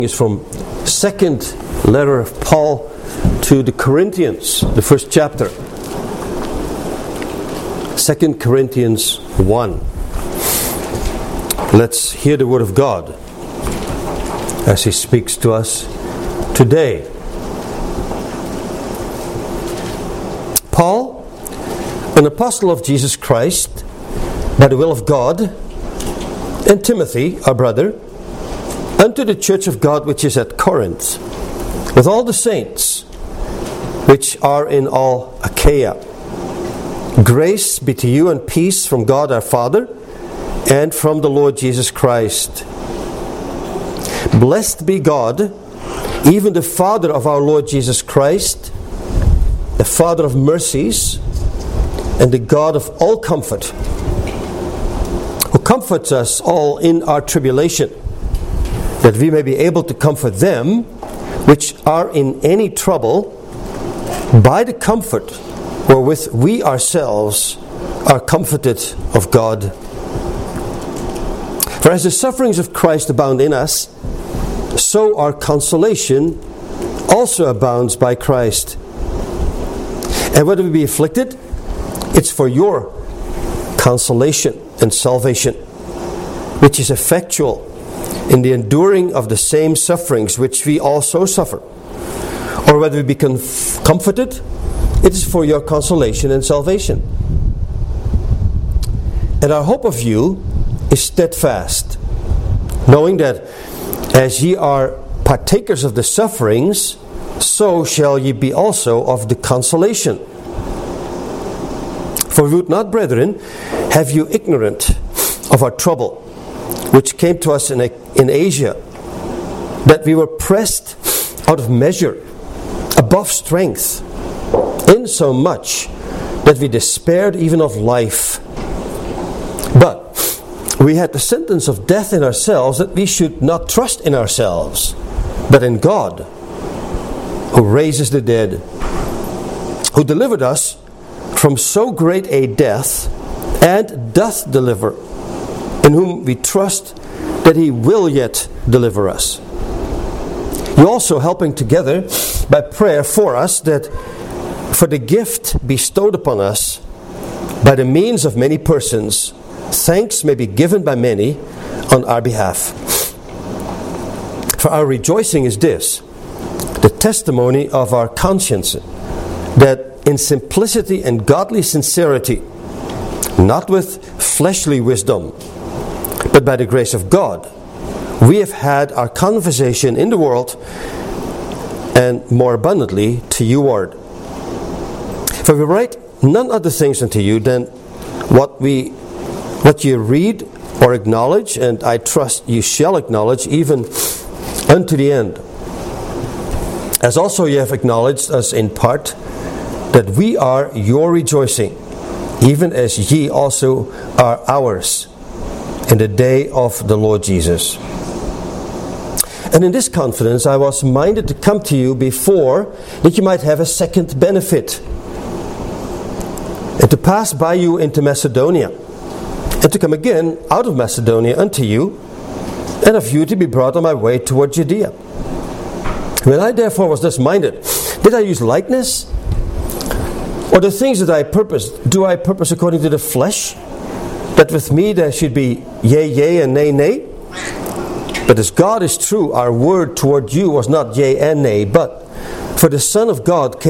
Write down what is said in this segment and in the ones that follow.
Is from second letter of Paul to the Corinthians, the first chapter. 2 Corinthians 1. Let's hear the word of God as he speaks to us today. Paul, an apostle of Jesus Christ, by the will of God, and Timothy, our brother, unto the church of God which is at Corinth, with all the saints which are in all Achaia. Grace be to you and peace from God our Father and from the Lord Jesus Christ. Blessed be God, even the Father of our Lord Jesus Christ, the Father of mercies, and the God of all comfort, who comforts us all in our tribulation, that we may be able to comfort them which are in any trouble by the comfort wherewith we ourselves are comforted of God. For as the sufferings of Christ abound in us, so our consolation also abounds by Christ. And whether we be afflicted, it's for your consolation and salvation, which is effectual in the enduring of the same sufferings which we also suffer. Or whether we be comforted, it is for your consolation and salvation. And our hope of you is steadfast, knowing that as ye are partakers of the sufferings, so shall ye be also of the consolation. For we would not, brethren, have you ignorant of our trouble, which came to us in Asia, that we were pressed out of measure, above strength, insomuch that we despaired even of life. But we had the sentence of death in ourselves, that we should not trust in ourselves, but in God, who raises the dead, who delivered us from so great a death, and doth deliver, in whom we trust that he will yet deliver us. You also helping together by prayer for us, that for the gift bestowed upon us by the means of many persons, thanks may be given by many on our behalf. For our rejoicing is this, the testimony of our conscience, that in simplicity and godly sincerity, not with fleshly wisdom, but by the grace of God, we have had our conversation in the world, and more abundantly to you ward. For we write none other things unto you than what you read or acknowledge, and I trust you shall acknowledge even unto the end. As also ye have acknowledged us in part, that we are your rejoicing, even as ye also are ours, in the day of the Lord Jesus. And in this confidence I was minded to come to you before, that you might have a second benefit, and to pass by you into Macedonia, and to come again out of Macedonia unto you, and of you to be brought on my way toward Judea. When I therefore was thus minded, did I use lightness? Or the things that I purpose, do I purpose according to the flesh? That with me there should be yea, yea, and nay, nay? But as God is true, our word toward you was not yea and nay, but for the Son of God,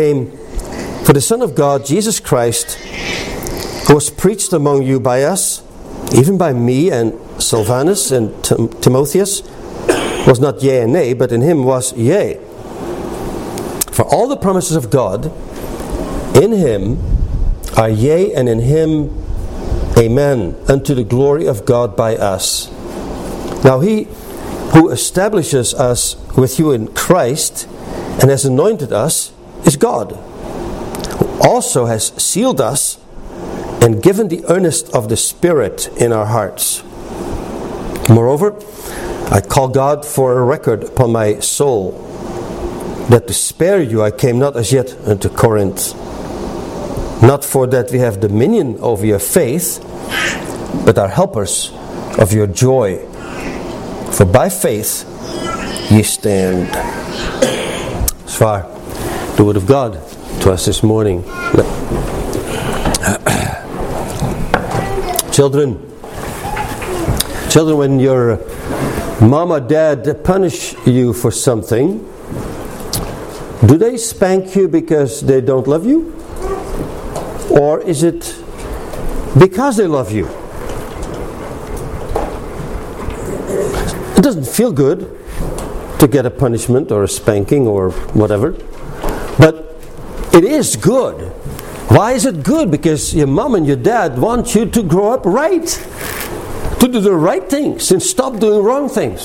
Jesus Christ, who was preached among you by us, even by me and Silvanus and Timotheus, was not yea and nay, but in him was yea. For all the promises of God in him are yea, and in him amen, unto the glory of God by us. Now he who establishes us with you in Christ and has anointed us is God, who also has sealed us and given the earnest of the Spirit in our hearts. Moreover, I call God for a record upon my soul, that to spare you I came not as yet unto Corinth, not for that we have dominion over your faith, but are helpers of your joy. For by faith ye stand. As far the word of God to us this morning. Children, when your mom or dad punish you for something, do they spank you because they don't love you? Or is it because they love you? It doesn't feel good to get a punishment or a spanking or whatever, but it is good. Why is it good? Because your mom and your dad want you to grow up right, to do the right things and stop doing wrong things.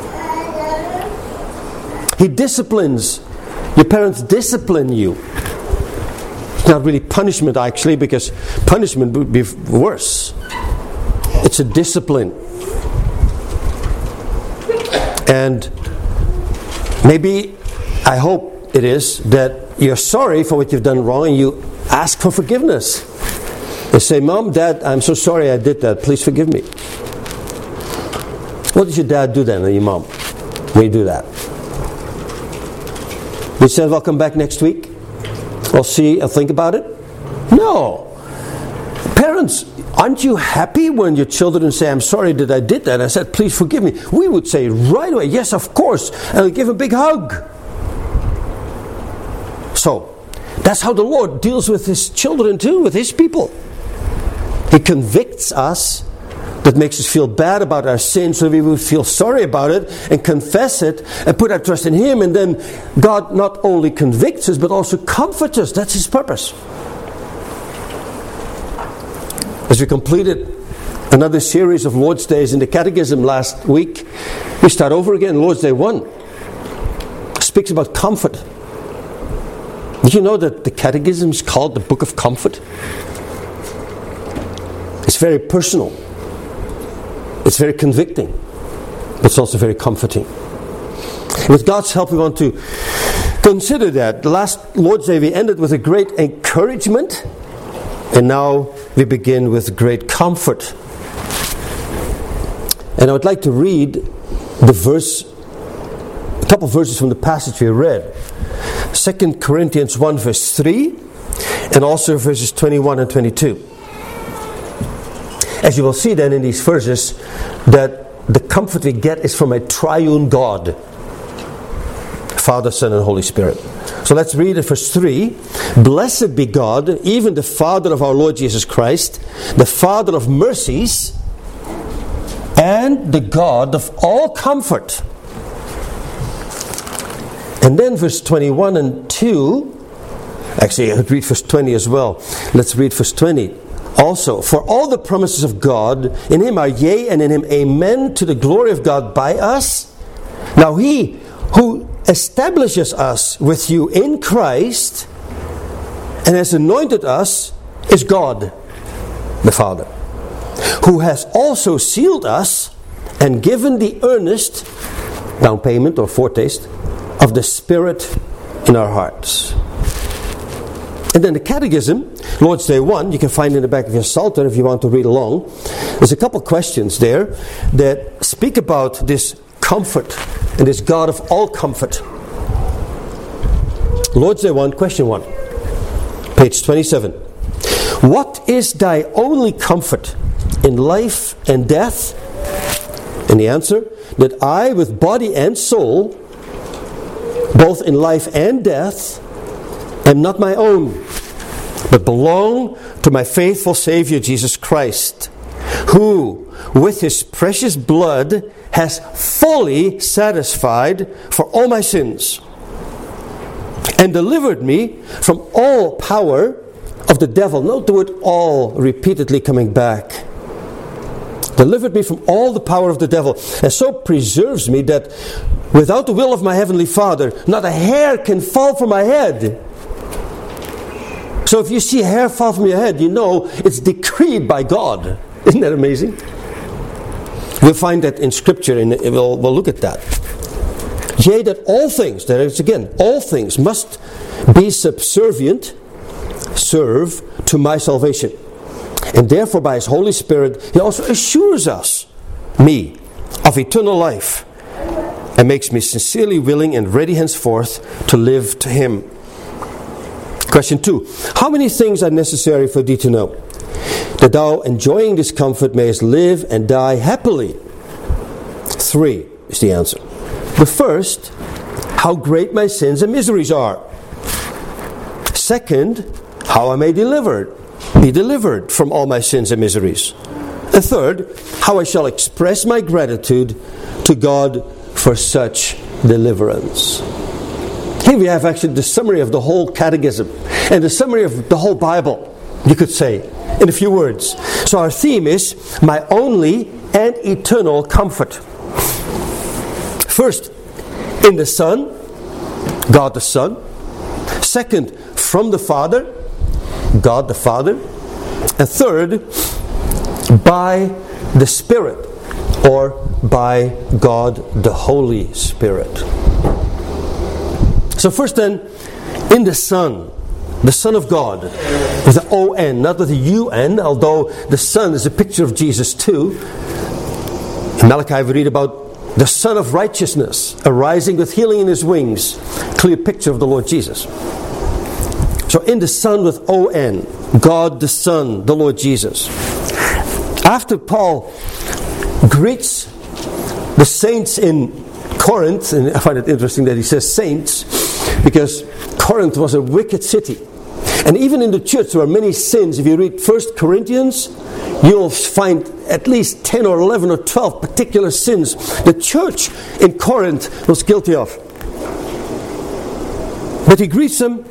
He disciplines. Your parents discipline you. It's not really punishment actually, because punishment would be worse. It's a discipline. And maybe, I hope it is, that you're sorry for what you've done wrong and you ask for forgiveness. They say, Mom, Dad, I'm so sorry I did that. Please forgive me. What does your dad do then, or your mom, when you do that? He says, well, come back next week. I'll see, I'll think about it. No. Parents, aren't you happy when your children say, I'm sorry that I did that? I said, please forgive me. We would say right away, yes, of course. And we'd give a big hug. So, that's how the Lord deals with His children too, with His people. He convicts us. That makes us feel bad about our sin, so we will feel sorry about it and confess it and put our trust in Him. And then God not only convicts us, but also comforts us. That's His purpose. As we completed another series of Lord's Days in the Catechism last week, we start over again. Lord's Day 1 speaks about comfort. Did you know that the Catechism is called the Book of Comfort? It's very personal. It's very convicting, but it's also very comforting. With God's help, we want to consider that. The last Lord's Day we ended with a great encouragement, and now we begin with great comfort. And I would like to read a couple of verses from the passage we read. 2 Corinthians 1 verse 3, and also verses 21 and 22. As you will see then in these verses, that the comfort we get is from a triune God, Father, Son, and Holy Spirit. So let's read it, verse 3. Blessed be God, even the Father of our Lord Jesus Christ, the Father of mercies, and the God of all comfort. And then verse 21 and 2, actually I could read verse 20 as well. Let's read verse 20. Also, for all the promises of God in Him are yea, and in Him amen, to the glory of God by us. Now He who establishes us with you in Christ and has anointed us is God, the Father, who has also sealed us and given the earnest down payment or foretaste of the Spirit in our hearts. And then the Catechism, Lord's Day 1, you can find in the back of your Psalter if you want to read along. There's a couple questions there that speak about this comfort and this God of all comfort. Lord's Day 1, question 1, page 27. What is thy only comfort in life and death? And the answer, that I with body and soul, both in life and death, am not my own, but belong to my faithful Savior Jesus Christ, who with His precious blood has fully satisfied for all my sins and delivered me from all power of the devil. Note the word all repeatedly coming back. Delivered me from all the power of the devil, and so preserves me that without the will of my Heavenly Father, not a hair can fall from my head. So if you see a hair fall from your head, you know it's decreed by God. Isn't that amazing? We'll find that in Scripture, and we'll look at that. Yea, that all things, that is again, all things must be subservient, serve to my salvation. And therefore by His Holy Spirit, He also assures us, me, of eternal life and makes me sincerely willing and ready henceforth to live to Him. Question 2. How many things are necessary for thee to know, that thou, enjoying this comfort, mayest live and die happily? 3 is the answer. The first, how great my sins and miseries are. Second, how I may be delivered from all my sins and miseries. And third, how I shall express my gratitude to God for such deliverance. Here we have actually the summary of the whole catechism and the summary of the whole Bible, you could say, in a few words. So our theme is my only and eternal comfort. First, in the Son, God the Son. Second, from the Father, God the Father. And third, by the Spirit, or by God the Holy Spirit. So first then, in the Son of God, with the O-N, not with the U-N, although the Son is a picture of Jesus too. In Malachi we read about the Son of Righteousness arising with healing in His wings. Clear picture of the Lord Jesus. So in the Son with O-N, God the Son, the Lord Jesus. After Paul greets the saints in Corinth, and I find it interesting that he says saints, because Corinth was a wicked city. And even in the church there are many sins. If you read 1 Corinthians, you'll find at least 10 or 11 or 12 particular sins the church in Corinth was guilty of. But he greets them.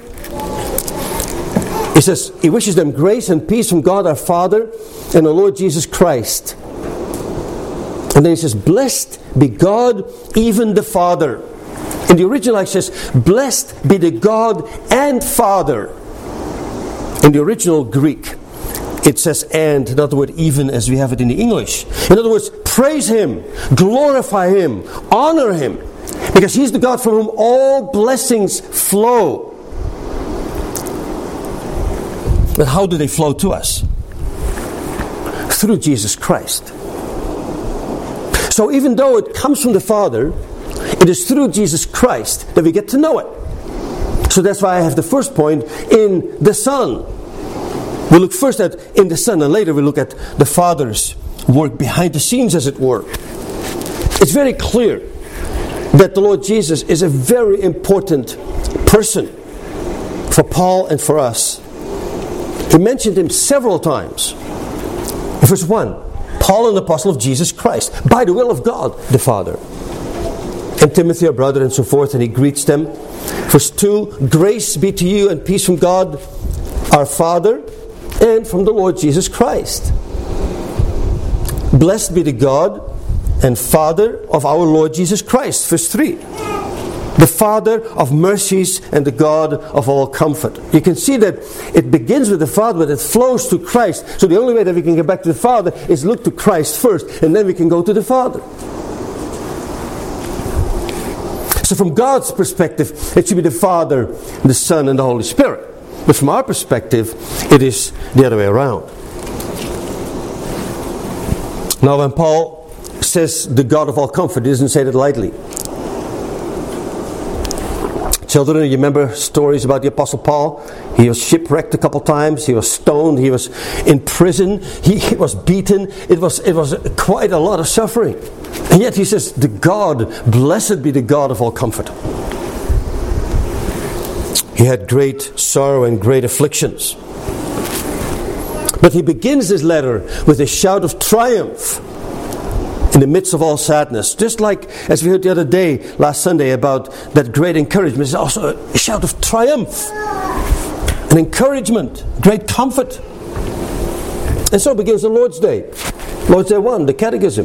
He says, he wishes them grace and peace from God our Father and the Lord Jesus Christ. And then he says, blessed be God, even the Father. In the original it says, blessed be the God and Father. In the original Greek, it says and, not the word even as we have it in the English. In other words, praise Him, glorify Him, honor Him, because He's the God from whom all blessings flow. But how do they flow to us? Through Jesus Christ. So even though it comes from the Father, it is through Jesus Christ that we get to know it. So that's why I have the first point, in the Son. We look first at in the Son, and later we look at the Father's work behind the scenes, as it were. It's very clear that the Lord Jesus is a very important person for Paul and for us. He mentioned Him several times. In verse 1, Paul, an apostle of Jesus Christ, by the will of God the Father. And Timothy, our brother, and so forth, and he greets them. Verse 2, grace be to you and peace from God our Father and from the Lord Jesus Christ. Blessed be the God and Father of our Lord Jesus Christ. Verse 3, the Father of mercies and the God of all comfort. You can see that it begins with the Father, but it flows to Christ. So the only way that we can get back to the Father is look to Christ first, and then we can go to the Father. So from God's perspective, it should be the Father, the Son, and the Holy Spirit. But from our perspective, it is the other way around. Now when Paul says the God of all comfort, he doesn't say that lightly. Children, you remember stories about the Apostle Paul? He was shipwrecked a couple times. He was stoned. He was in prison. He was beaten. It was quite a lot of suffering. And yet he says, the God, blessed be the God of all comfort. He had great sorrow and great afflictions. But he begins his letter with a shout of triumph in the midst of all sadness. Just like as we heard the other day, last Sunday, about that great encouragement. It's also a shout of triumph, an encouragement, great comfort. And so begins the Lord's Day. Lord's Day 1, the Catechism.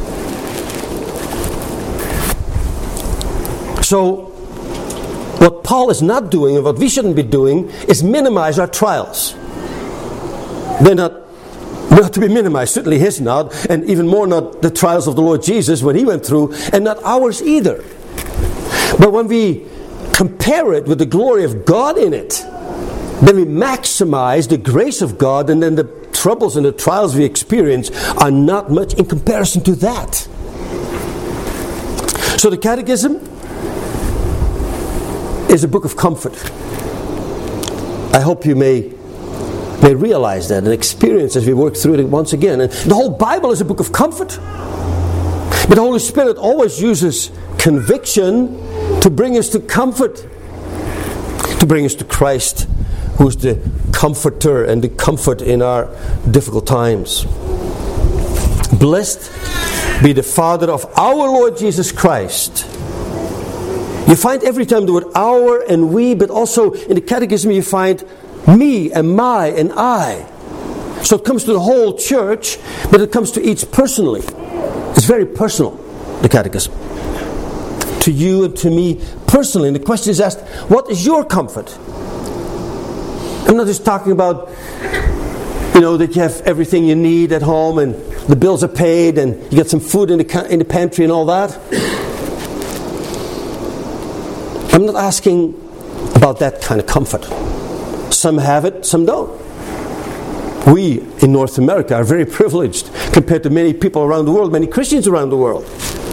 So, what Paul is not doing, and what we shouldn't be doing, is minimize our trials. They're not to be minimized. Certainly his not, and even more not the trials of the Lord Jesus when he went through, and not ours either. But when we compare it with the glory of God in it, then we maximize the grace of God, and then the troubles and the trials we experience are not much in comparison to that. So the Catechism is a book of comfort. I hope you may realize that and experience as we work through it once again. And the whole Bible is a book of comfort. But the Holy Spirit always uses conviction to bring us to comfort, to bring us to Christ, who's the comforter and the comfort in our difficult times. Blessed be the Father of our Lord Jesus Christ. You find every time the word our and we, but also in the Catechism you find me and my and I. So it comes to the whole church, but it comes to each personally. It's very personal, the Catechism. To you and to me personally. And the question is asked, what is your comfort? I'm not just talking about, that you have everything you need at home and the bills are paid and you get some food in the pantry and all that. I'm not asking about that kind of comfort. Some have it, some don't. We in North America are very privileged compared to many people around the world, many Christians around the world.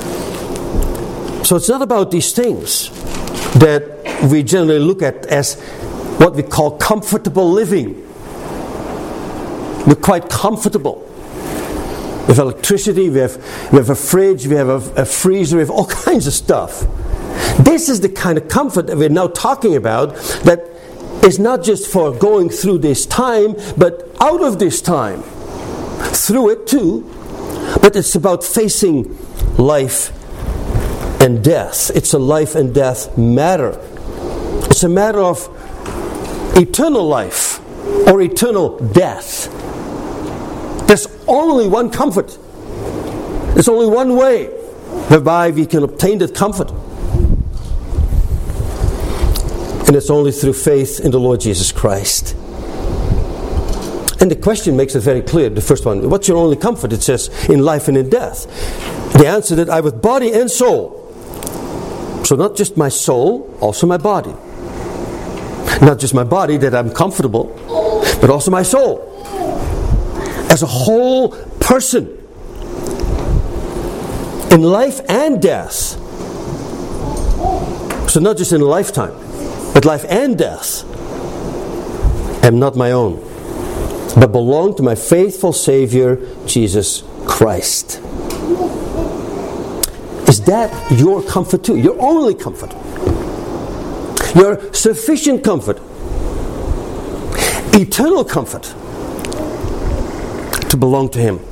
So it's not about these things that we generally look at as what we call comfortable living. We're quite comfortable. We have electricity, we have a fridge, we have a freezer, we have all kinds of stuff. This is the kind of comfort that we're now talking about, that is not just for going through this time, but out of this time. Through it too, but it's about facing life and death. It's a life and death matter. It's a matter of eternal life or eternal death. There's only one comfort. There's only one way whereby we can obtain that comfort. And it's only through faith in the Lord Jesus Christ. And the question makes it very clear, the first one. What's your only comfort? It says, in life and in death. The answer that I with body and soul. So not just my soul, also my body. Not just my body that I'm comfortable, but also my soul. As a whole person. In life and death. So not just in a lifetime, but life and death. Am not my own, but belong to my faithful Savior, Jesus Christ. Is that your comfort too? Your only comfort? Your sufficient comfort? Eternal comfort? To belong to Him.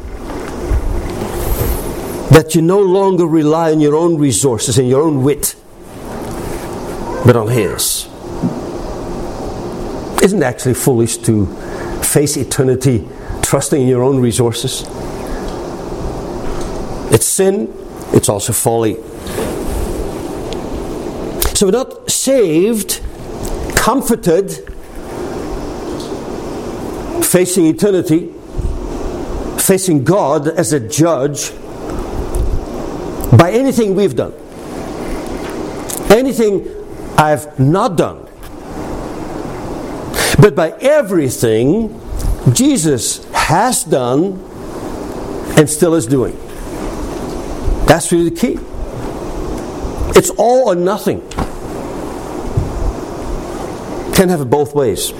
That you no longer rely on your own resources and your own wit, but on His. Isn't it actually foolish to face eternity trusting in your own resources? It's sin, it's also folly. So we're not saved, comforted, facing eternity, facing God as a judge, by anything we've done. Anything I've not done. But by everything Jesus has done and still is doing. That's really the key. It's all or nothing. Can't have it both ways.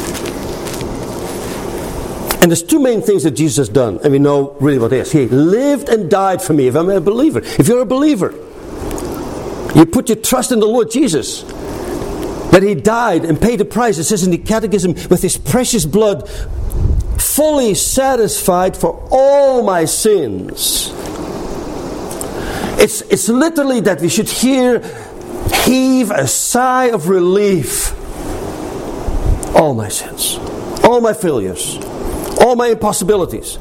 And there's two main things that Jesus has done, and we know really what it is. He lived and died for me. If I'm a believer, if you're a believer, you put your trust in the Lord Jesus, that He died and paid the price. It says in the Catechism, with His precious blood, fully satisfied for all my sins. It's literally that we should heave a sigh of relief. All my sins, all my failures, all my impossibilities.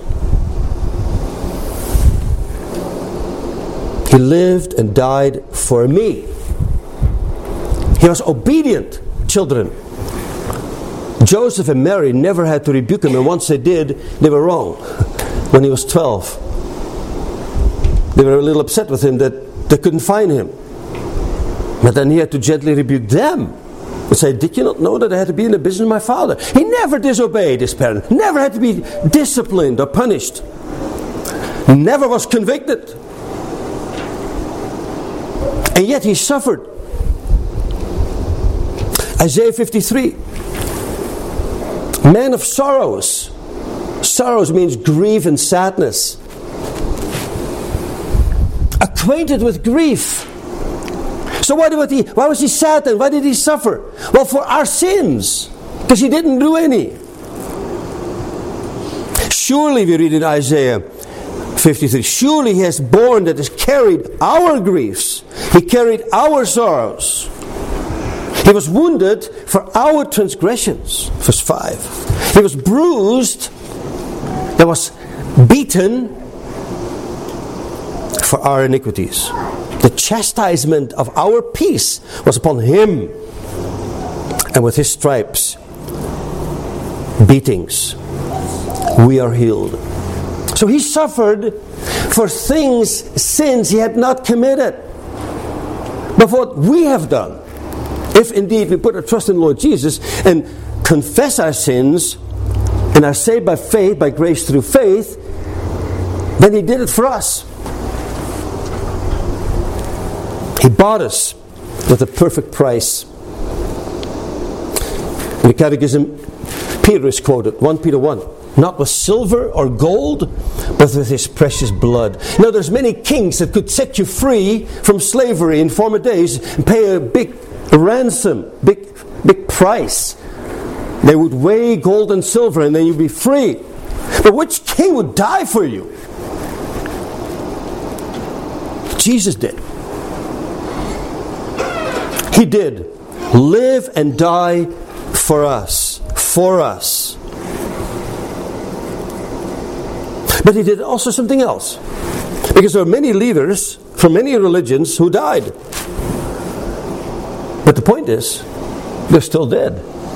He lived and died for me. He was obedient, children. Joseph and Mary never had to rebuke him, and once they did, they were wrong. When he was 12, they were a little upset with him that they couldn't find him. But then he had to gently rebuke them and say, did you not know that I had to be in the business of my father? He never disobeyed his parents, never had to be disciplined or punished, never was convicted. And yet He suffered. Isaiah 53. Man of sorrows. Sorrows means grief and sadness. Acquainted with grief. So why was He sad then? Why did He suffer? Well, for our sins. Because He didn't do any. Surely, we read in Isaiah 53, surely He has borne, that is, carried our griefs. He carried our sorrows. He was wounded for our transgressions. Verse 5. He was bruised, that was beaten for our iniquities. The chastisement of our peace was upon Him, and with His stripes, beatings, we are healed. So He suffered for sins He had not committed, but for what we have done. If indeed we put our trust in the Lord Jesus and confess our sins and are saved by faith, by grace through faith, then He did it for us. He bought us with a perfect price. In the Catechism, Peter is quoted, 1 Peter 1. Not with silver or gold, but with His precious blood. Now there's many kings that could set you free from slavery in former days and pay a big ransom, big price. They would weigh gold and silver and then you'd be free. But which king would die for you? Jesus did. He did live and die for us. For us. But He did also something else. Because there are many leaders from many religions who died. But the point is, they're still dead.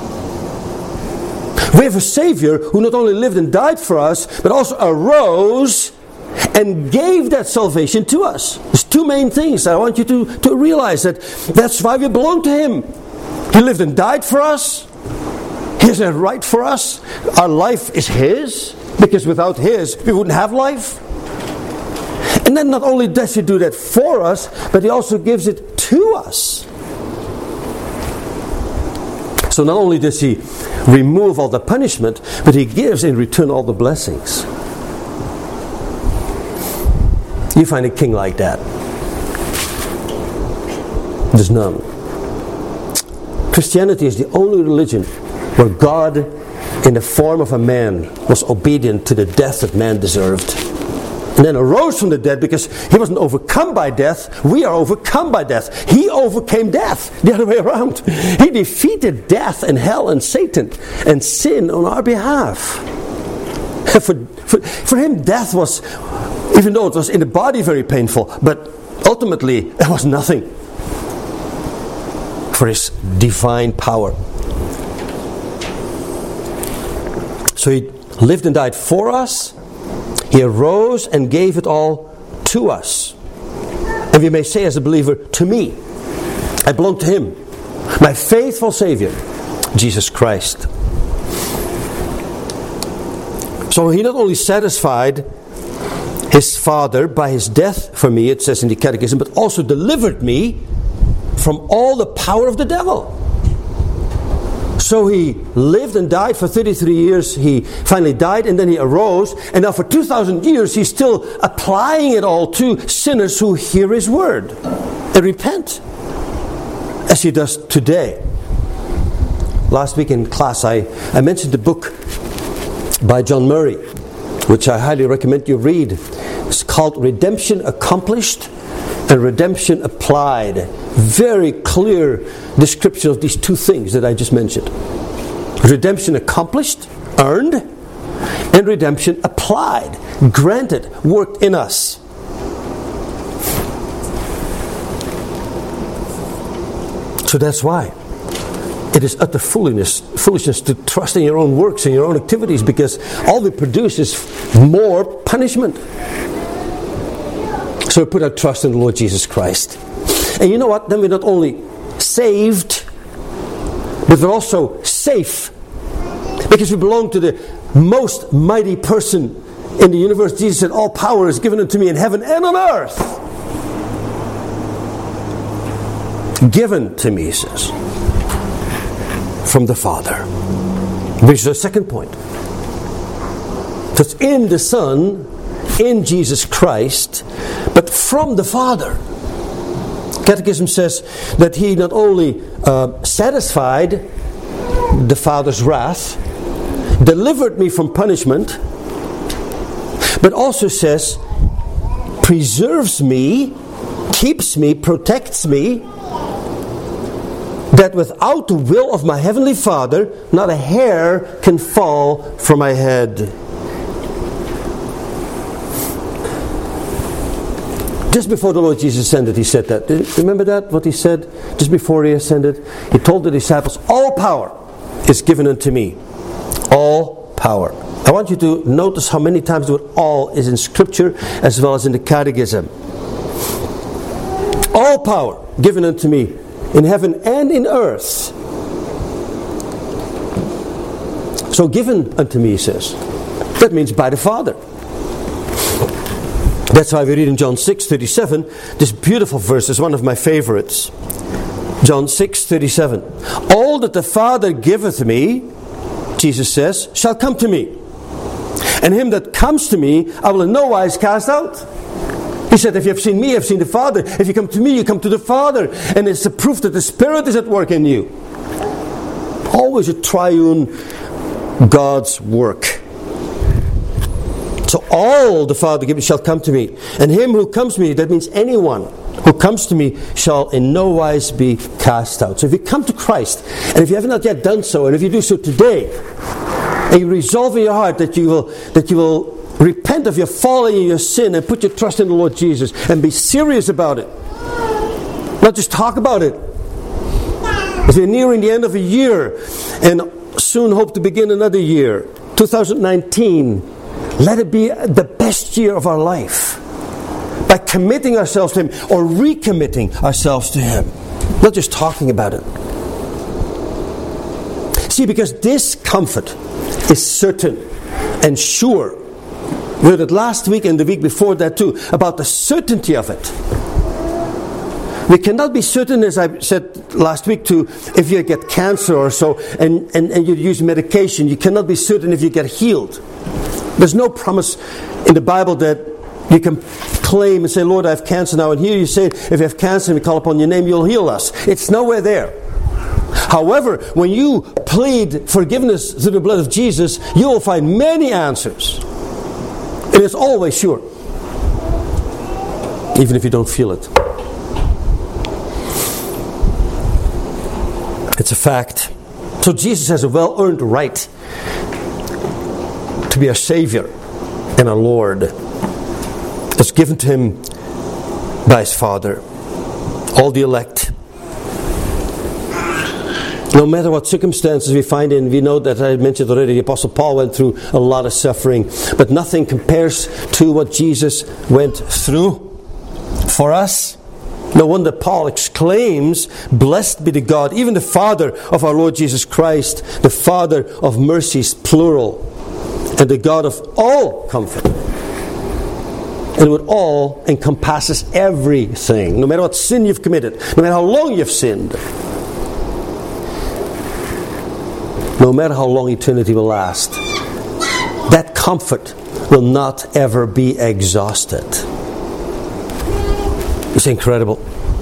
We have a Savior who not only lived and died for us, but also arose and gave that salvation to us. There's two main things I want you to realize. That's why we belong to Him. He lived and died for us. He has a right for us. Our life is His. Because without His, we wouldn't have life. And then not only does He do that for us, but He also gives it to us. So not only does He remove all the punishment, but He gives in return all the blessings. You find a king like that? There's none. Christianity is the only religion where God, in the form of a man, was obedient to the death that man deserved. And then arose from the dead, because He wasn't overcome by death. We are overcome by death. He overcame death the other way around. He defeated death and hell and Satan and sin on our behalf. For Him, death was, even though it was in the body very painful, but ultimately it was nothing for His divine power. So He lived and died for us. He arose and gave it all to us. And we may say as a believer, to me, I belong to Him, my faithful Savior, Jesus Christ. So He not only satisfied His Father by His death for me, it says in the Catechism, but also delivered me from all the power of the devil. So He lived and died for 33 years. He finally died and then He arose. And now for 2,000 years He's still applying it all to sinners who hear His word and repent, as He does today. Last week in class I mentioned the book by John Murray, which I highly recommend you read. It's called Redemption Accomplished and Redemption Applied. Very clear description of these two things that I just mentioned. Redemption accomplished, earned, and redemption applied, granted, worked in us. So that's why it is utter foolishness to trust in your own works and your own activities, because all we produce is more punishment. So we put our trust in the Lord Jesus Christ. And you know what? Then we're not only saved, but we're also safe. Because we belong to the most mighty person in the universe. Jesus said, all power is given unto me in heaven and on earth. given to me, he says, from the Father. Which is the second point. So it's in the Son, in Jesus Christ, but from the Father. Catechism says that he not only satisfied the Father's wrath, delivered me from punishment, but also says, preserves me, keeps me, protects me, that without the will of my Heavenly Father, not a hair can fall from my head. Just before the Lord Jesus ascended, he said that. Remember that, what he said just before he ascended? He told the disciples, all power is given unto me. All power. I want you to notice how many times the word all is in Scripture as well as in the Catechism. All power given unto me in heaven and in earth. So given unto me, he says. That means by the Father. That's why we read in John 6:37, this beautiful verse is one of my favorites. John 6:37. All that the Father giveth me, Jesus says, shall come to me. And him that comes to me, I will in no wise cast out. He said, if you have seen me, you have seen the Father. If you come to me, you come to the Father. And it's a proof that the Spirit is at work in you. Always a triune God's work. So all the Father gives shall come to me. And him who comes to me, that means anyone who comes to me, shall in no wise be cast out. So if you come to Christ, and if you have not yet done so, and if you do so today, and you resolve in your heart that you will repent of your folly and your sin and put your trust in the Lord Jesus and be serious about it. Not just talk about it. As we're nearing the end of a year and soon hope to begin another year, 2019, let it be the best year of our life by committing ourselves to Him or recommitting ourselves to Him. Not just talking about it. See, because this comfort is certain and sure. We heard it last week and the week before that too, about the certainty of it. We cannot be certain, as I said last week too, if you get cancer or so, and you use medication, you cannot be certain if you get healed. There's no promise in the Bible that you can claim and say, Lord, I have cancer now. And here you say, if you have cancer and we call upon your name, you'll heal us. It's nowhere there. However, when you plead forgiveness through the blood of Jesus, you will find many answers. It is always sure. Even if you don't feel it. It's a fact. So Jesus has a well-earned right to be our Savior and our Lord. It's given to Him by His Father. All the elect. No matter what circumstances we find in, we know that I mentioned already, the Apostle Paul went through a lot of suffering. But nothing compares to what Jesus went through for us. No wonder Paul exclaims, blessed be the God, even the Father of our Lord Jesus Christ, the Father of mercies, plural, and the God of all comfort. And with all encompasses everything, no matter what sin you've committed, no matter how long you've sinned, no matter how long eternity will last, that comfort will not ever be exhausted. It's incredible.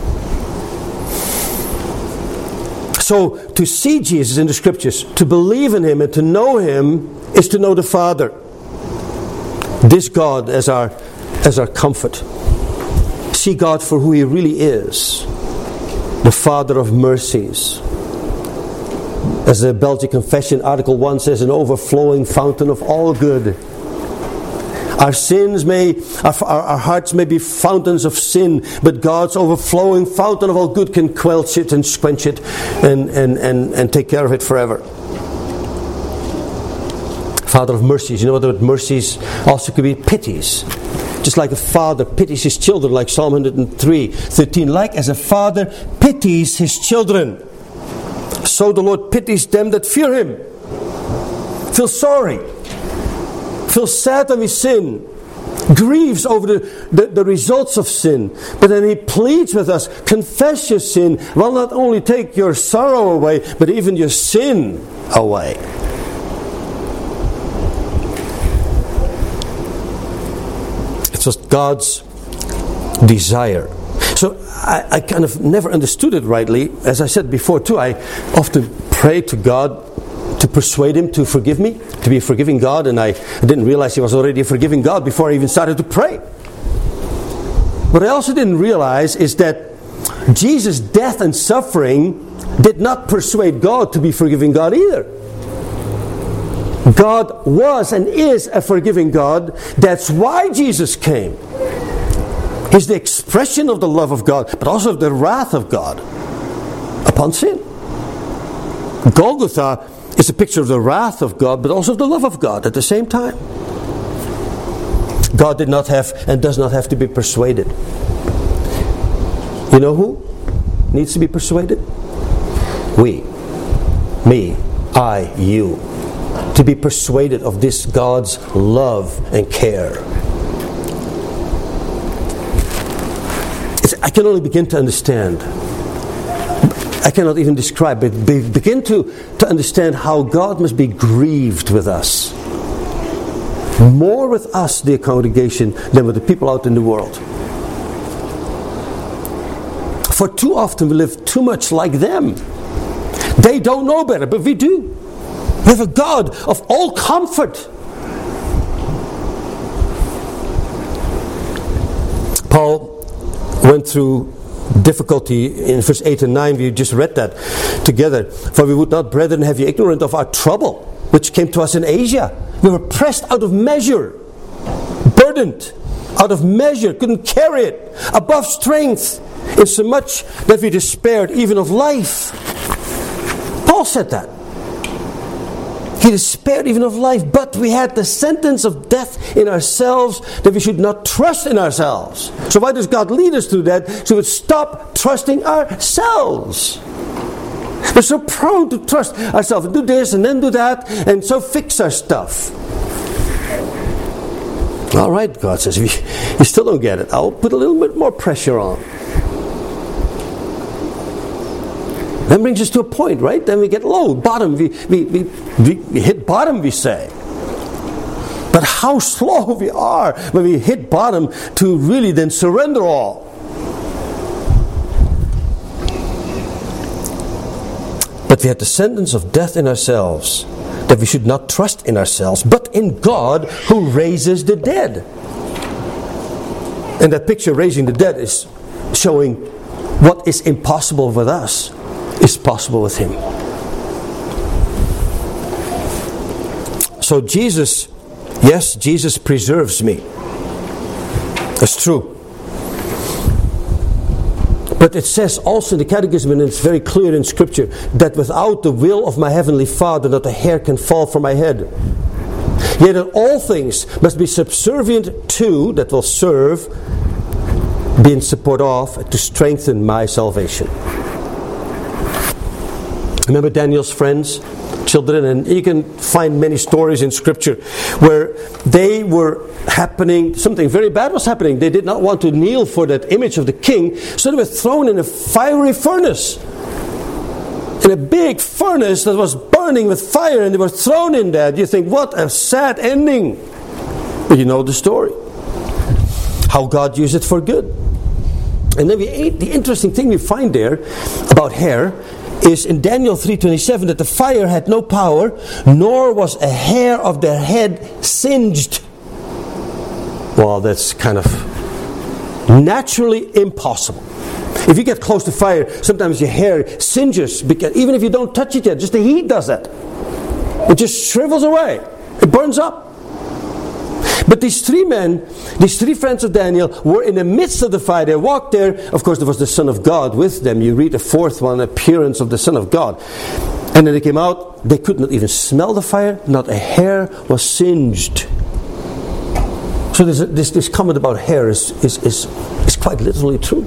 So, to see Jesus in the Scriptures, to believe in Him and to know Him, is to know the Father. This God as our comfort. See God for who He really is. The Father of mercies. As the Belgian Confession, Article 1 says, an overflowing fountain of all good. Our hearts may be fountains of sin, but God's overflowing fountain of all good can quench it and quench it and take care of it forever. Father of mercies. You know what mercies also could be? Pities. Just like a father pities his children, like Psalm 103:13. Like as a father pities his children, so the Lord pities them that fear Him. Feel sorry. Feel sad when we sin. grieves over the results of sin. But then he pleads with us, confess your sin. Will not only take your sorrow away, but even your sin away. It was God's desire. So I kind of never understood it rightly. As I said before too, I often pray to God to persuade Him to forgive me, to be a forgiving God, and I didn't realize He was already a forgiving God before I even started to pray. What I also didn't realize is that Jesus' death and suffering did not persuade God to be forgiving God either. God was and is a forgiving God. That's why Jesus came. He's the expression of the love of God, but also of the wrath of God upon sin. Golgotha is a picture of the wrath of God, but also of the love of God at the same time. God did not have and does not have to be persuaded. You know who needs to be persuaded? We. Me. I. You. To be persuaded of this God's love and care. I can only begin to understand. I cannot even describe, but begin to understand how God must be grieved with us. More with us, dear congregation, than with the people out in the world. For too often we live too much like them. They don't know better, but we do. We have a God of all comfort. Paul went through difficulty in verse 8 and 9. We just read that together. For we would not, brethren, have you ignorant of our trouble, which came to us in Asia. We were pressed out of measure, burdened out of measure, couldn't carry it, above strength, insomuch that we despaired even of life. Paul said that. He despaired even of life, but we had the sentence of death in ourselves, that we should not trust in ourselves. So why does God lead us through that? So we would stop trusting ourselves. We're so prone to trust ourselves, and do this and then do that, and so fix our stuff. All right, God says, you still don't get it. I'll put a little bit more pressure on. That brings us to a point, right? Then we get low, bottom. We hit bottom, we say. But how slow we are when we hit bottom to really then surrender all. But we had the sentence of death in ourselves, that we should not trust in ourselves, but in God who raises the dead. And that picture, raising the dead, is showing what is impossible with us is possible with Him. So Jesus preserves me. That's true. But it says also in the Catechism, and it's very clear in Scripture, that without the will of my Heavenly Father, not a hair can fall from my head. Yet in all things must be subservient to, that will serve, be in support of, to strengthen my salvation. Remember Daniel's friends, children, and you can find many stories in Scripture where they were happening, something very bad was happening. They did not want to kneel for that image of the king, so they were thrown in a fiery furnace. In a big furnace that was burning with fire, and they were thrown in there. You think, what a sad ending. But you know the story. How God used it for good. And then the interesting thing we find there about hair is in Daniel 3:27 that the fire had no power, nor was a hair of their head singed. Well, that's kind of naturally impossible. If you get close to fire, sometimes your hair singes, because even if you don't touch it yet, just the heat does that. It just shrivels away. It burns up. But these three friends of Daniel, were in the midst of the fire. They walked there. Of course, there was the Son of God with them. You read the fourth one, appearance of the Son of God. And then they came out. They could not even smell the fire. Not a hair was singed. So this comment about hair is quite literally true.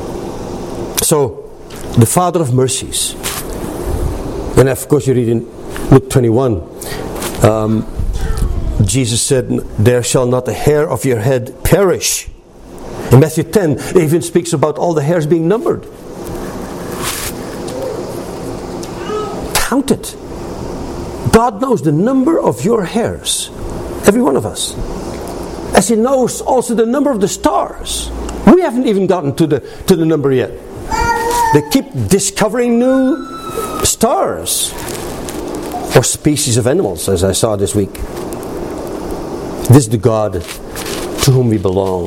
So, the Father of mercies. And of course you read in Luke 21, Jesus said, "There shall not a hair of your head perish." In Matthew 10, it even speaks about all the hairs being numbered. Count it. God knows the number of your hairs, every one of us, as He knows also the number of the stars. We haven't even gotten to the number yet. They keep discovering new stars or species of animals, as I saw this week. This is the God to whom we belong.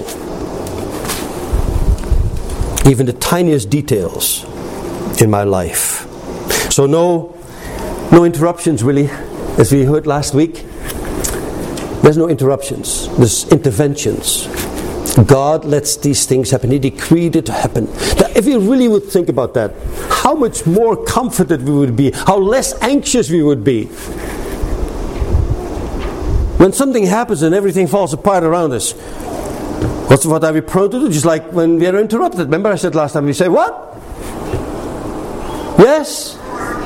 Even the tiniest details in my life. So no interruptions really, as we heard last week. There's no interruptions. There's interventions. God lets these things happen. He decreed it to happen. Now, if we really would think about that, how much more comforted we would be, how less anxious we would be. When something happens and everything falls apart around us, what are we prone to do? Just like when we are interrupted. Remember I said last time, we say, what? Yes?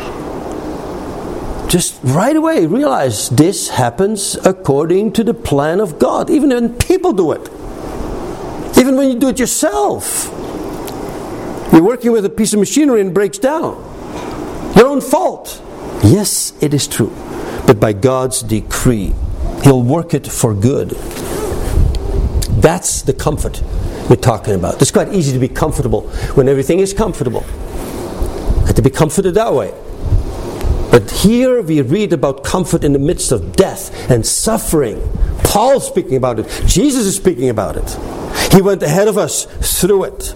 Just right away realize this happens according to the plan of God. Even when people do it. Even when you do it yourself. You're working with a piece of machinery and it breaks down. Your own fault. Yes, it is true. But by God's decree, He'll work it for good. That's the comfort we're talking about. It's quite easy to be comfortable when everything is comfortable. And to be comforted that way. But here we read about comfort in the midst of death and suffering. Paul's speaking about it. Jesus is speaking about it. He went ahead of us through it.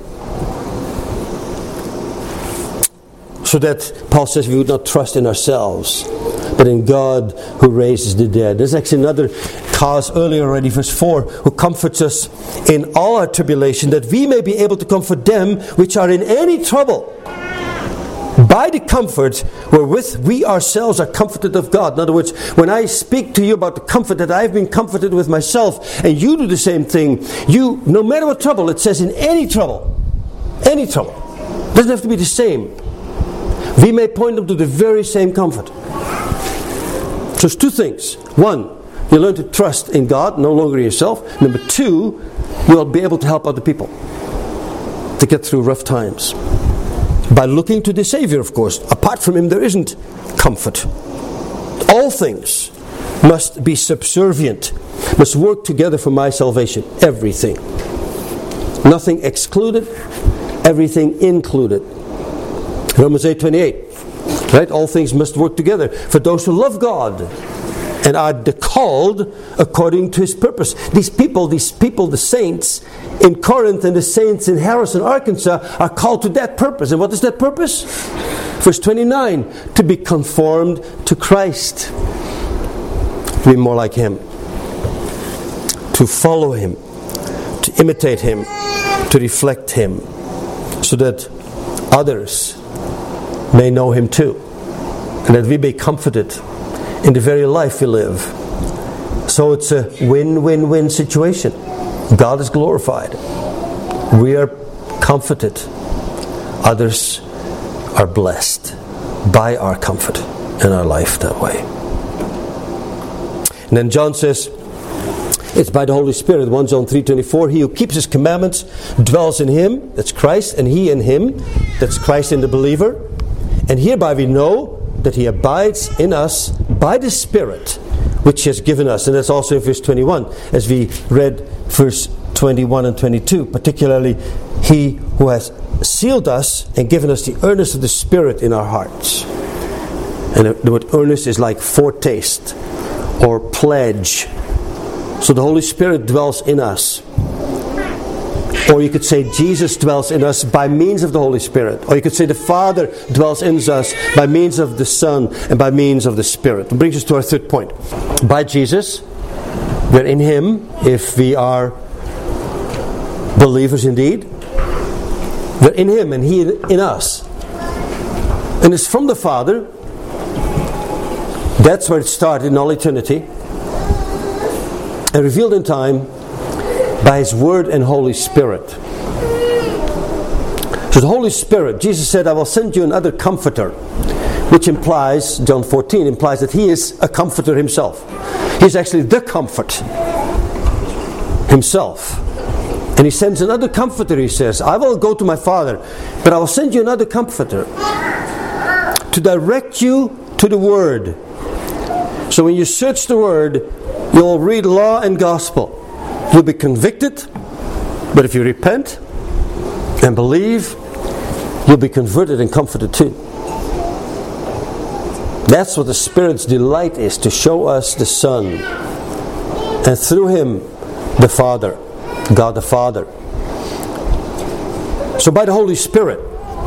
So that Paul says we would not trust in ourselves, but in God who raises the dead. There's actually another cause earlier already, verse 4, who comforts us in all our tribulation, that we may be able to comfort them which are in any trouble, by the comfort wherewith we ourselves are comforted of God. In other words, when I speak to you about the comfort that I've been comforted with myself, and you do the same thing, you, no matter what trouble, it says in any trouble, doesn't have to be the same, we may point them to the very same comfort. So it's two things. One, you learn to trust in God, no longer yourself. Number two, you'll be able to help other people to get through rough times. By looking to the Savior, of course. Apart from Him, there isn't comfort. All things must be subservient, must work together for my salvation. Everything. Nothing excluded, everything included. Romans 8:28. Right? All things must work together for those who love God and are called according to His purpose. These people, the saints in Corinth and the saints in Harrison, Arkansas, are called to that purpose. And what is that purpose? Verse 29, to be conformed to Christ. To be more like Him. To follow Him. To imitate Him. To reflect Him. So that others may know Him too. And that we be comforted in the very life we live. So it's a win-win-win situation. God is glorified. We are comforted. Others are blessed by our comfort in our life that way. And then John says, it's by the Holy Spirit. 1 John 3:24, he who keeps His commandments dwells in Him, that's Christ, and He in Him, that's Christ in the believer. And hereby we know that He abides in us by the Spirit which He has given us. And that's also in verse 21, as we read verse 21 and 22. Particularly, He who has sealed us and given us the earnest of the Spirit in our hearts. And the word earnest is like foretaste or pledge. So the Holy Spirit dwells in us. Or you could say Jesus dwells in us by means of the Holy Spirit. Or you could say the Father dwells in us by means of the Son and by means of the Spirit. It brings us to our third point. By Jesus, we're in Him if we are believers indeed. We're in Him and He in us. And it's from the Father. That's where it started in all eternity. And revealed in time by His Word and Holy Spirit. So the Holy Spirit, Jesus said, I will send you another comforter, which implies, John 14 implies that He is a comforter Himself. He's actually the comfort Himself. And He sends another comforter, He says, I will go to my Father, but I will send you another comforter to direct you to the Word. So when you search the Word, you'll read law and gospel. You'll be convicted, but if you repent and believe, you'll be converted and comforted too. That's what the Spirit's delight is, to show us the Son, and through Him the Father, God the Father. So by the Holy Spirit,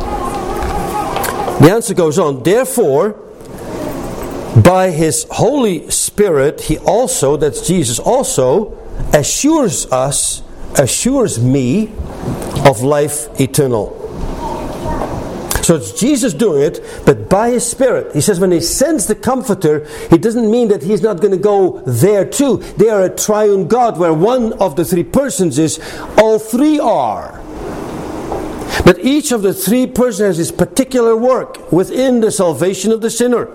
the answer goes on, therefore, by His Holy Spirit, He also, that's Jesus also, assures me of life eternal. So it's Jesus doing it, but by His Spirit. He says when He sends the Comforter, it doesn't mean that He's not going to go there too. They are a triune God where one of the three persons is, all three are. But each of the three persons has his particular work within the salvation of the sinner.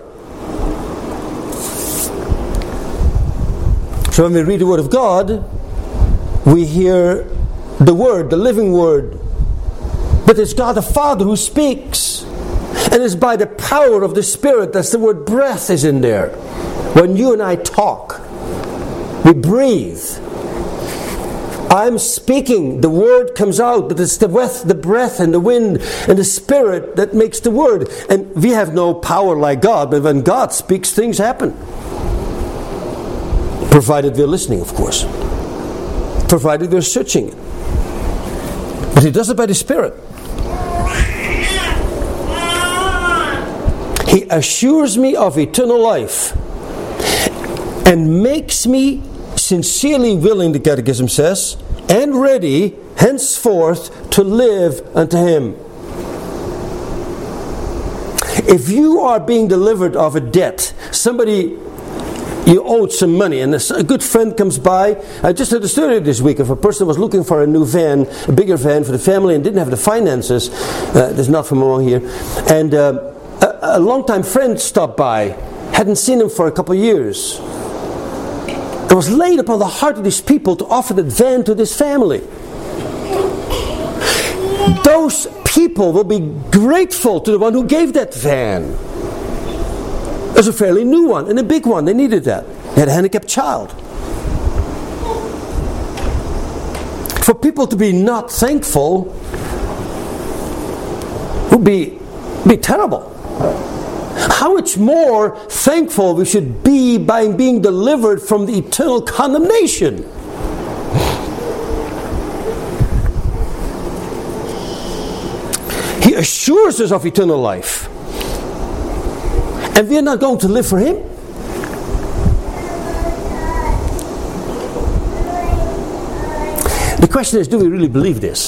So when we read the Word of God, we hear the Word, the living Word. But it's God the Father who speaks. And it's by the power of the Spirit, that's the word breath is in there. When you and I talk, we breathe. I'm speaking, the Word comes out, but it's the breath and the wind and the Spirit that makes the Word. And we have no power like God, but when God speaks, things happen. Provided we're listening, of course. Provided we're searching it. But He does it by the Spirit. He assures me of eternal life and makes me sincerely willing, the Catechism says, and ready henceforth to live unto Him. If you are being delivered of a debt, somebody you owed some money, and a good friend comes by. I just heard a story this week of a person who was looking for a new van, a bigger van for the family, and didn't have the finances. There's not from among here. And a long-time friend stopped by, hadn't seen him for a couple of years. It was laid upon the heart of these people to offer that van to this family. Those people will be grateful to the one who gave that van. It was a fairly new one and a big one. They needed that. They had a handicapped child. For people to be not thankful would be terrible. How much more thankful we should be by being delivered from the eternal condemnation. He assures us of eternal life. And we're not going to live for Him? The question is, do we really believe this?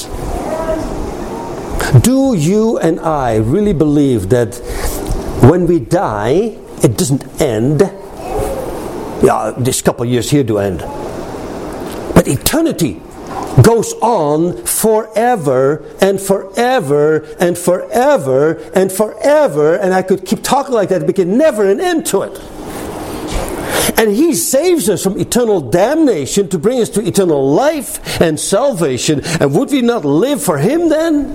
Do you and I really believe that when we die, it doesn't end? Yeah, this couple of years here do end. But eternity goes on forever and forever and forever and forever, and I could keep talking like that, but there's never an end to it. And He saves us from eternal damnation to bring us to eternal life and salvation. And would we not live for Him then?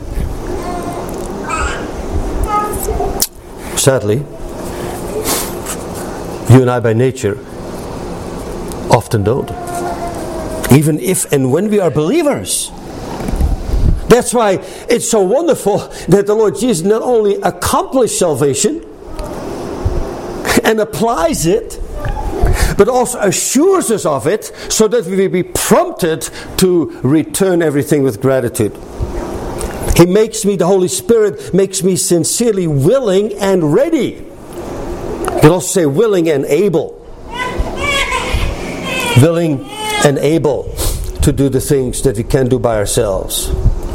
Sadly, you and I by nature often don't. Even if and when we are believers. That's why it's so wonderful that the Lord Jesus not only accomplished salvation and applies it, but also assures us of it so that we will be prompted to return everything with gratitude. He makes me, the Holy Spirit makes me sincerely willing and ready. You can also say willing and able. Willing and able to do the things that we can't do by ourselves.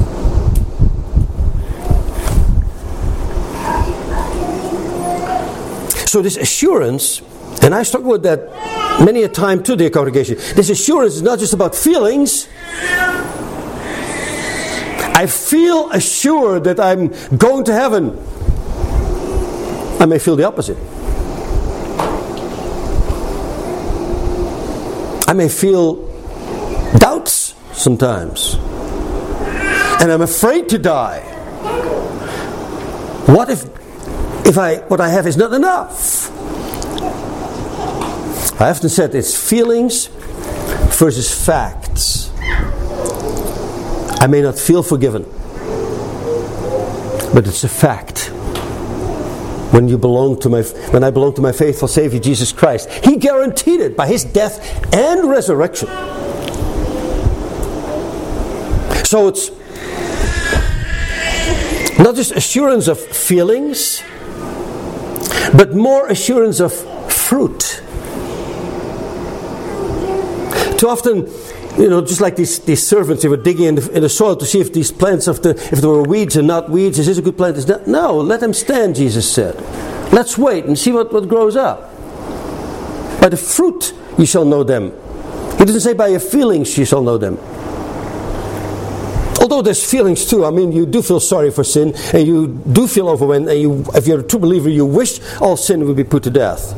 So this assurance, and I struggle with that many a time too, dear congregation. This assurance is not just about feelings. I feel assured that I'm going to heaven. I may feel the opposite. I may feel doubts sometimes. And I'm afraid to die. What if what I have is not enough? I often said it's feelings versus facts. I may not feel forgiven, but it's a fact. When I belong to my faithful Savior Jesus Christ, He guaranteed it by His death and resurrection. So it's not just assurance of feelings, but more assurance of fruit. Too often, just like these servants, they were digging in the soil to see if these plants, if there were weeds and not weeds. Is this a good plant? Is that? No, let them stand, Jesus said. Let's wait and see what grows up. By the fruit you shall know them. He doesn't say by your feelings you shall know them. Although there's feelings too. I mean, you do feel sorry for sin, and you do feel overwhelmed, and if you're a true believer, you wish all sin would be put to death.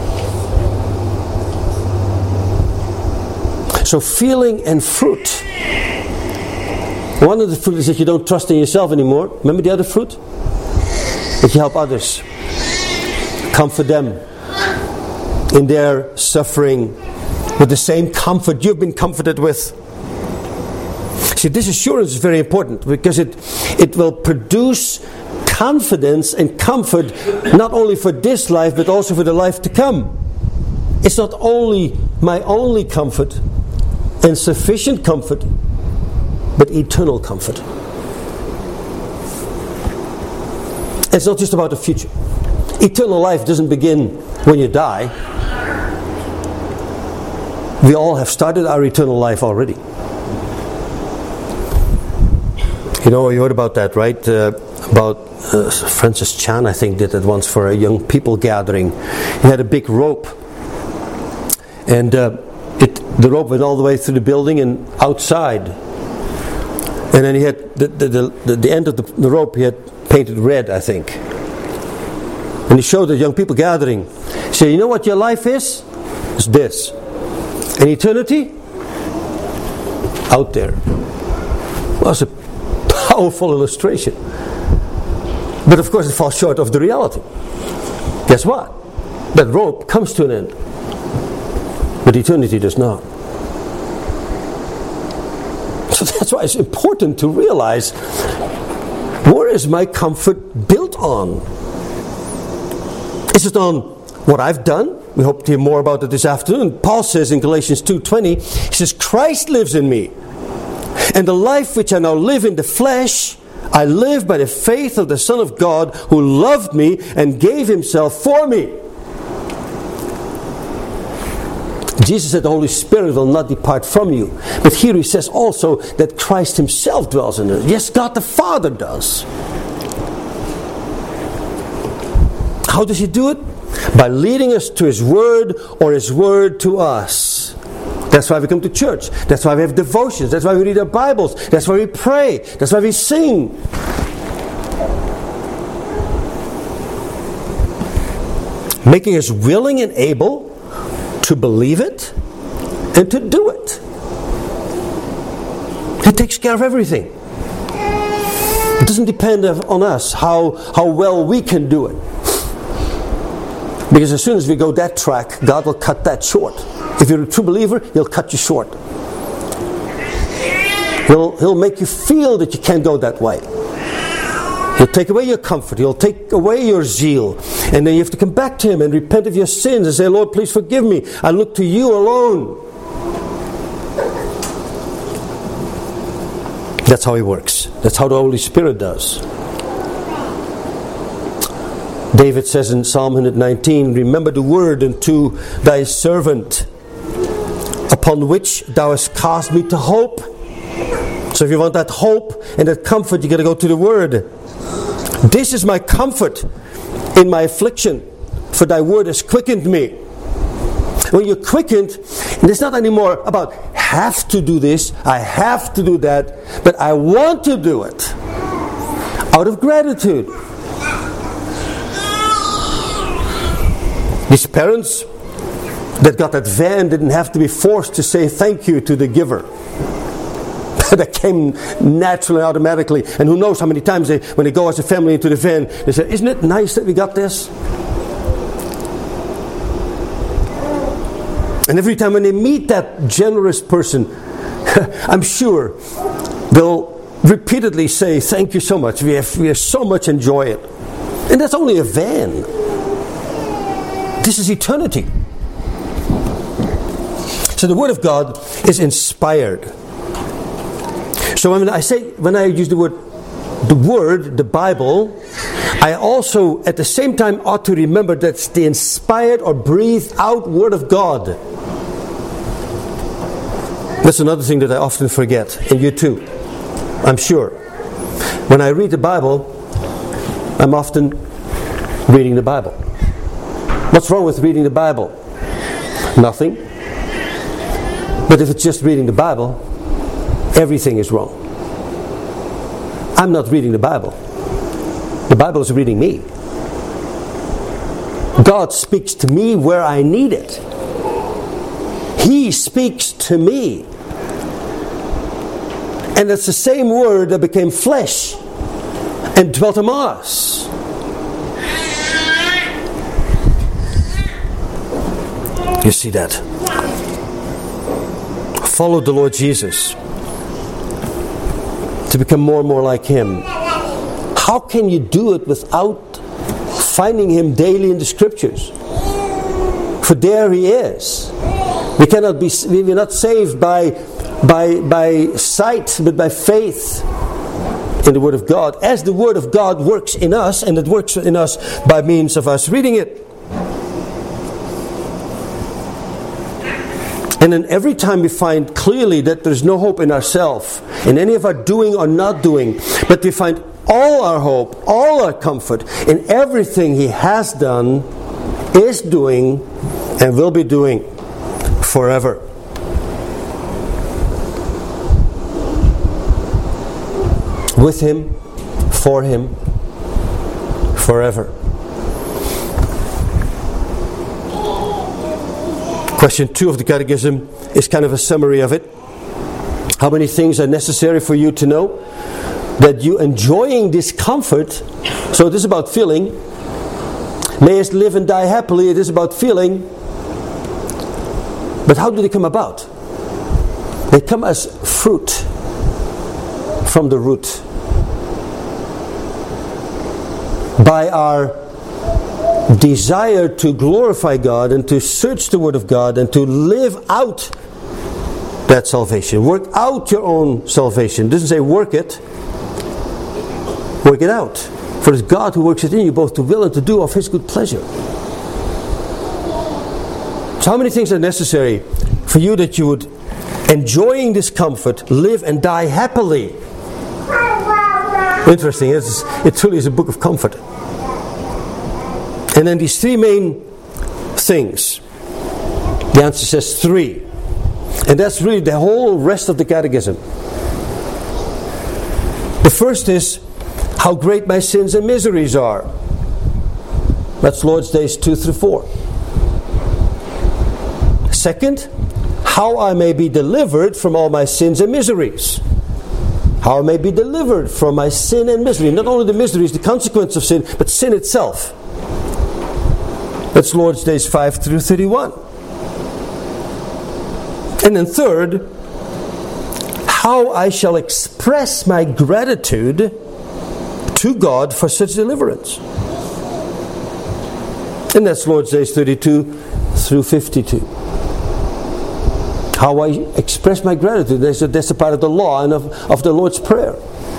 So feeling and fruit. One of the fruit is that you don't trust in yourself anymore. Remember the other fruit? That you help others. Comfort them in their suffering with the same comfort you've been comforted with. See, this assurance is very important because it will produce confidence and comfort not only for this life but also for the life to come. It's not only my only comfort and sufficient comfort, but eternal comfort. It's not just about the future. Eternal life doesn't begin when you die. We all have started our eternal life already. You heard about that, right? About Francis Chan, I think, did it once for a young people gathering. He had a big rope, and the rope went all the way through the building and outside. And then he had the end of the rope he had painted red, I think. And he showed the young people gathering. He said, you know what your life is? It's this. And eternity? Out there. Well, it's a powerful illustration. But of course it falls short of the reality. Guess what? That rope comes to an end. But eternity does not. So that's why it's important to realize, where is my comfort built on? Is it on what I've done? We hope to hear more about it this afternoon. Paul says in Galatians 2:20, he says, Christ lives in me. And the life which I now live in the flesh, I live by the faith of the Son of God who loved me and gave Himself for me. Jesus said the Holy Spirit will not depart from you. But here he says also that Christ Himself dwells in us. Yes, God the Father does. How does He do it? By leading us to His Word or His Word to us. That's why we come to church. That's why we have devotions. That's why we read our Bibles. That's why we pray. That's why we sing. Making us willing and able to believe it and to do it. He takes care of everything. It doesn't depend on us how well we can do it. Because as soon as we go that track, God will cut that short. If you're a true believer, He'll cut you short. He'll make you feel that you can't go that way. He'll take away your comfort. He'll take away your zeal. And then you have to come back to Him and repent of your sins and say, Lord, please forgive me. I look to You alone. That's how He works. That's how the Holy Spirit does. David says in Psalm 119, remember the word unto Thy servant, upon which Thou hast caused me to hope. So if you want that hope and that comfort, you got to go to the Word. This is my comfort in my affliction, for Thy word has quickened me. When you're quickened, it's not anymore about have to do this, I have to do that, but I want to do it out of gratitude. These parents that got that van didn't have to be forced to say thank you to the giver. That came naturally, automatically. And who knows how many times when they go as a family into the van, they say, isn't it nice that we got this? And every time when they meet that generous person, I'm sure they'll repeatedly say, thank you so much. We have so much enjoy it. And that's only a van. This is eternity. So the Word of God is inspired. So when I use the word, the Bible, I also at the same time ought to remember that's the inspired or breathed out Word of God. That's another thing that I often forget, and you too, I'm sure. When I read the Bible, I'm often reading the Bible. What's wrong with reading the Bible? Nothing. But if it's just reading the Bible, everything is wrong. I'm not reading the Bible. The Bible is reading me. God speaks to me where I need it. He speaks to me. And it's the same Word that became flesh and dwelt among us. You see that? Follow the Lord Jesus to become more and more like Him. How can you do it without finding Him daily in the Scriptures? For there He is. We're not saved by sight, but by faith in the Word of God. As the Word of God works in us, and it works in us by means of us reading it. And then every time we find clearly that there's no hope in ourselves, in any of our doing or not doing, but we find all our hope, all our comfort in everything He has done, is doing, and will be doing forever. With Him, for Him, forever. Question 2 of the Catechism is kind of a summary of it. How many things are necessary for you to know? That you enjoying this comfort, so it is about feeling. Mayest live and die happily, it is about feeling. But how do they come about? They come as fruit from the root. By our desire to glorify God and to search the Word of God and to live out that salvation. Work out your own salvation. It doesn't say work it. Work it out. For it's God who works it in you both to will and to do of His good pleasure. So how many things are necessary for you that you would, enjoying this comfort, live and die happily? Interesting. It truly is a book of comfort. And then these three main things. The answer says 3. And that's really the whole rest of the Catechism. The first is how great my sins and miseries are. That's Lord's Days 2 through 4. Second, how I may be delivered from all my sins and miseries. How I may be delivered from my sin and misery. Not only the misery is the consequence of sin, but sin itself. That's Lord's Days 5 through 31. And then third, how I shall express my gratitude to God for such deliverance. And that's Lord's Days 32 through 52. How I express my gratitude. That's a part of the law and of the Lord's Prayer.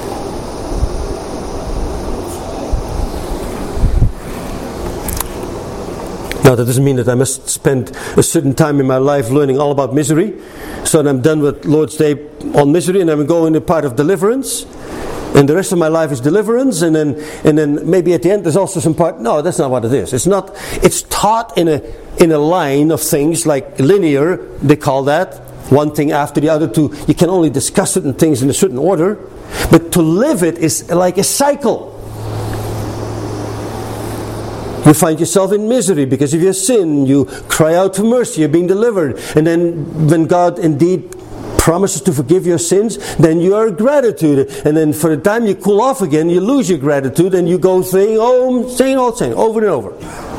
Now that doesn't mean that I must spend a certain time in my life learning all about misery. So that I'm done with Lord's Day on misery and I'm going to part of deliverance. And the rest of my life is deliverance, and then maybe at the end there's also some part. No, that's not what it is. It's not. It's taught in a line of things, like linear. They call that one thing after the other. You can only discuss certain things in a certain order, but to live it is like a cycle. You find yourself in misery because of your sin. You cry out for mercy. You're being delivered. And then when God indeed promises to forgive your sins, then you are gratitude. And then for the time you cool off again, you lose your gratitude and you go saying over and over.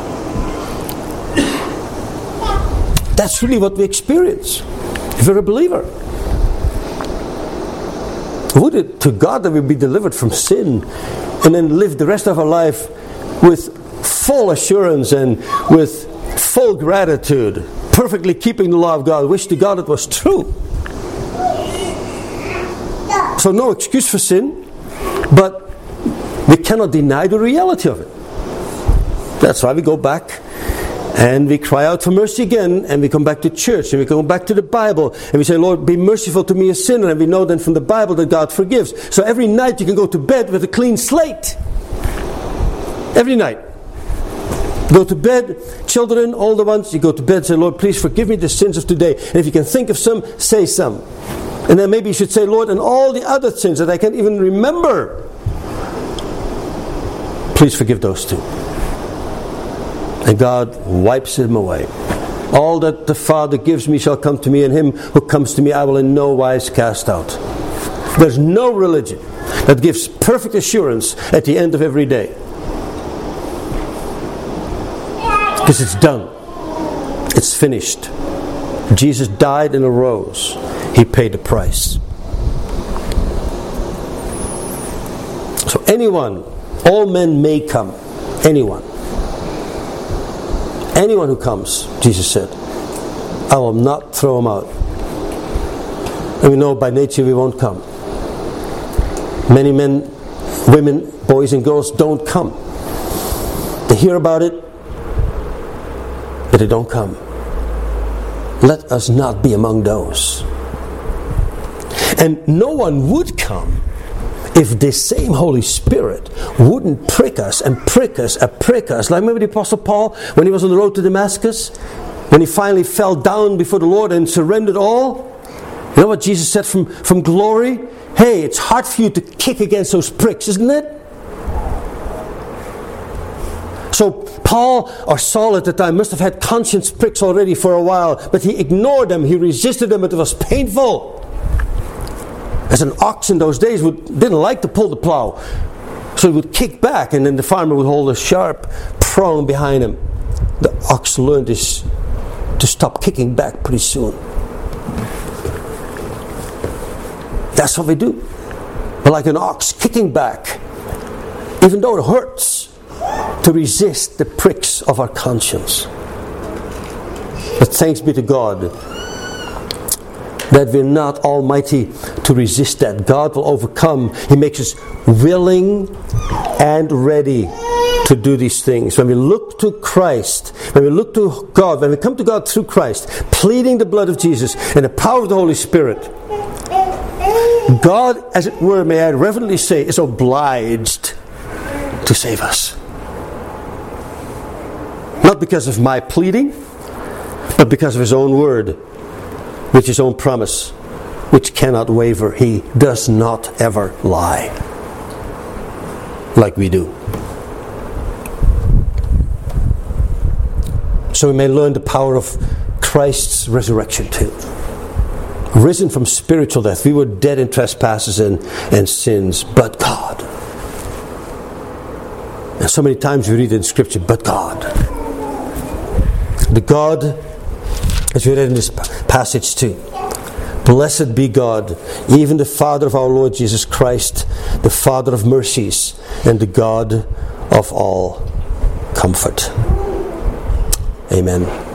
That's really what we experience if you're a believer. Would it to God that we be delivered from sin and then live the rest of our life with full assurance and with full gratitude, perfectly keeping the law of God. Wish to God it was true. So no excuse for sin, but we cannot deny the reality of it. That's why we go back and we cry out for mercy again, and we come back to church, and we come back to the Bible, and we say, Lord, be merciful to me a sinner, and we know then from the Bible that God forgives. So every night you can go to bed with a clean slate. Every night. Go to bed, children, older ones, you go to bed and say, Lord, please forgive me the sins of today. And if you can think of some, say some. And then maybe you should say, Lord, and all the other sins that I can't even remember, please forgive those too. And God wipes them away. All that the Father gives me shall come to me, and him who comes to me I will in no wise cast out. There's no religion that gives perfect assurance at the end of every day. Because it's done. It's finished. Jesus died and arose. He paid the price. So anyone, all men may come. Anyone who comes, Jesus said, I will not throw him out. And we know by nature we won't come. Many men, women, boys and girls don't come. They hear about it, but they don't come. Let us not be among those. And no one would come if this same Holy Spirit wouldn't prick us and prick us and prick us. Like remember the Apostle Paul when he was on the road to Damascus? When he finally fell down before the Lord and surrendered all? You know what Jesus said from glory? Hey, it's hard for you to kick against those pricks, isn't it? So Paul or Saul at the time must have had conscience pricks already for a while, but he ignored them, he resisted them, but it was painful. As an ox in those days didn't like to pull the plow, so he would kick back, and then the farmer would hold a sharp prong behind him. The ox learned this to stop kicking back pretty soon. That's what we do. We're like an ox kicking back, even though it hurts, to resist the pricks of our conscience. But thanks be to God that we're not almighty to resist that. God will overcome. He makes us willing and ready to do these things. When we look to Christ, when we look to God, when we come to God through Christ, pleading the blood of Jesus and the power of the Holy Spirit, God, as it were, may I reverently say, is obliged to save us. Not because of my pleading, but because of His own word, which His own promise, which cannot waver. He does not ever lie, like we do. So we may learn the power of Christ's resurrection too. Risen from spiritual death, we were dead in trespasses and sins, but God. And so many times we read in Scripture, but God. The God, as we read in this passage too, blessed be God, even the Father of our Lord Jesus Christ, the Father of mercies, and the God of all comfort. Amen.